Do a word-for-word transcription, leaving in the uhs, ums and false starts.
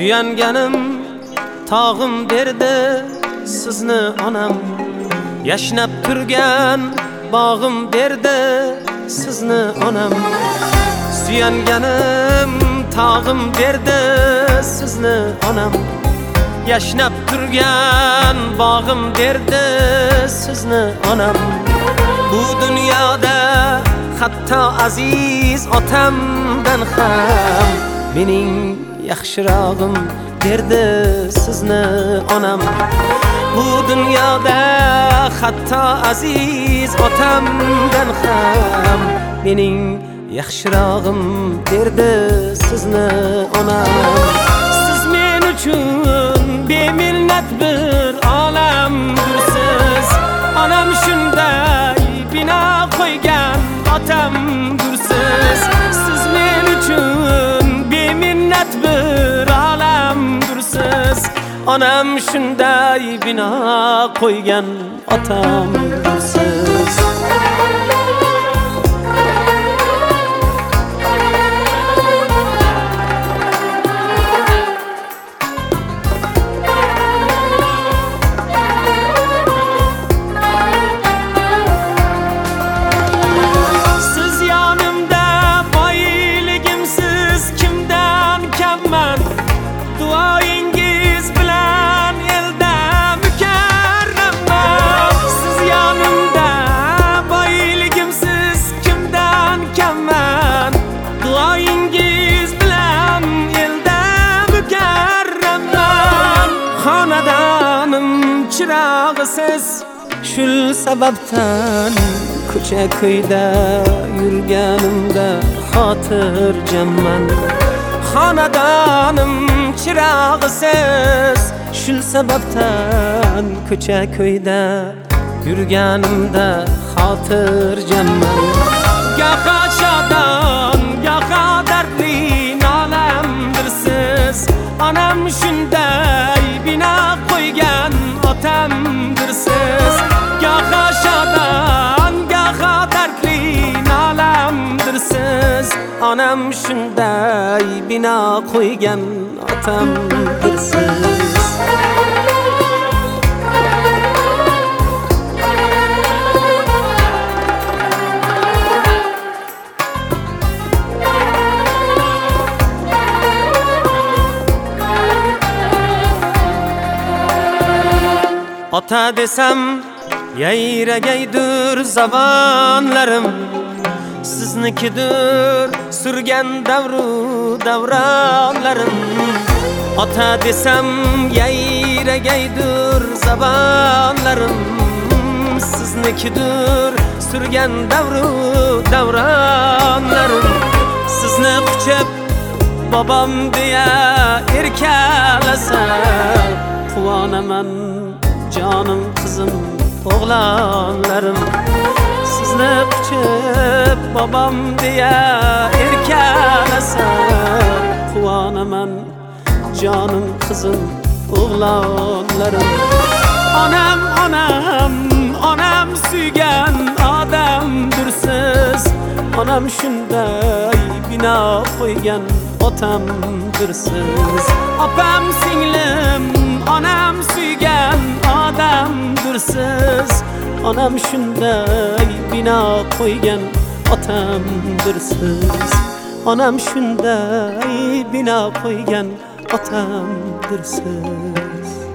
suyanganim tog'im berdi sizni onam, yashnab turgan bog'im berdi sizni onam. Suyanganim tog'im berdi sizni onam, yashnab turgan bog'im berdi sizni onam. Bu dunyoda hatto aziz otamdan ham mening yaxshirog'im berdi sizni onam. Bu dunyoda hatto aziz otamdan ham mening yaxshirog'im berdi sizni onam. Siz men uchun beminnat bir olamdirsiz, onam shunday bino qo'ygan otamdirsiz. Siz men uchun beminnat bir olamdirsiz, onam shunday bino qo'ygan otamdirsiz. Duoyingiz bilan elda mukarramman. Siz yonimda boyligimsiz kimdan kamman. Duoyingiz bilan elda mukarramman. Xonadonim chirog'isiz, shul sababdan ko'cha ko'yda yurganimda xotirjamman. Xonadonim chirog'isiz, shul sababdan ko'cha ko'yda yurganimda xotirjamman. Goho shodon, goho dardli nolamdirsiz, onam shunday bino qo'ygan otamdirsiz. Goho shodon, goho dardli nolamdirsiz, onam shunday bino qo'ygan otamdirsiz. Ota desam yayragaydur zabonlarim, siznikidir surgan davru davronlarim. Ota desam yayragaydur zabonlarim, siznikidir surgan davru davronlarim. Sizni quchib bobom deya erkalasa quvonaman jonim qizim o'g'lonlarim. Sizni quchib bobom deya erkalasa quvonaman jonim qizim o'g'lonlarim. Onam onam onam suygan odamdirsiz, onam shunday bino qo'ygan otamdirsiz. Opam singlim onam suygan odamdirsiz, onam shunday bino qo'ygan otamdirsiz. Onam shunday bino qo'ygan otamdirsiz.